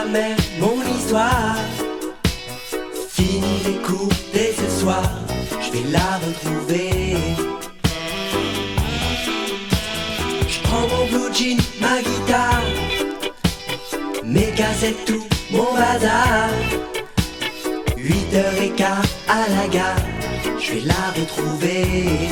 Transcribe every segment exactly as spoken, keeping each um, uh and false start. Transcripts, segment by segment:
jamais mon histoire. Fini les cours dès ce soir, je vais la retrouver. Je prends mon blue jean, ma guitare, mes cassettes, tout mon bazar. Huit heures et quart à la gare, je vais la retrouver.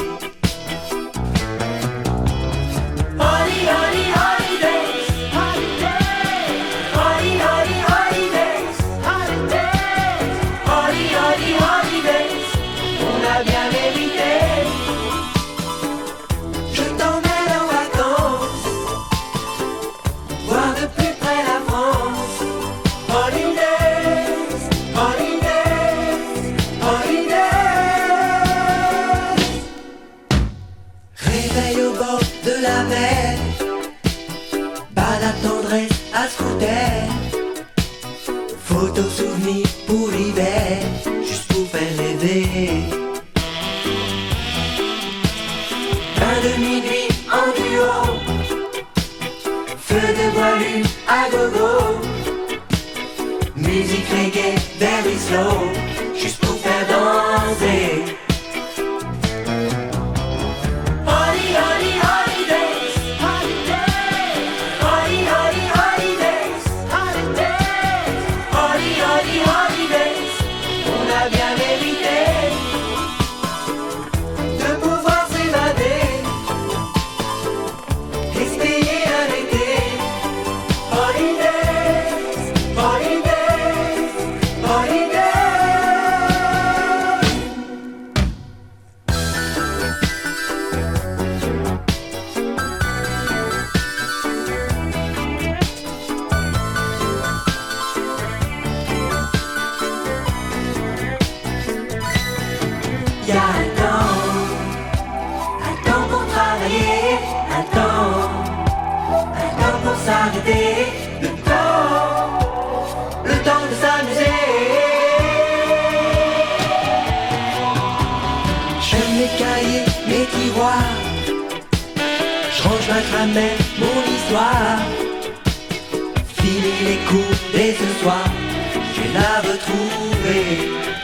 Holly, Holly, holidays, holidays, Holly, Holly, holidays, holidays, Holly, Holly, holidays, on a bien mérité. Je t'emmène en vacances, voir de plus près la France. Holidays, holidays, holidays. Réveil au bord de la mer, balade tendresse à scooter, photos souvenirs pour l'hiver, juste pour faire rêver. Bain de minuit en duo, feu de bois lu à gogo, musique reggae very slow, juste pour faire danser. Holly, Holly, holidays, holidays, Holly, Holly, holidays, holidays, Holly, Holly, holidays, on a bien mérité de pouvoir s'évader et se payer un été. Holidays, holidays, holidays. Y'a un temps, un temps pour travailler, un temps, un temps pour s'arrêter, le temps, le temps de s'amuser. Je mes cahiers, mes tiroirs, je range ma grammaire, mon histoire. Fini les cours dès ce soir, je vais la retrouver.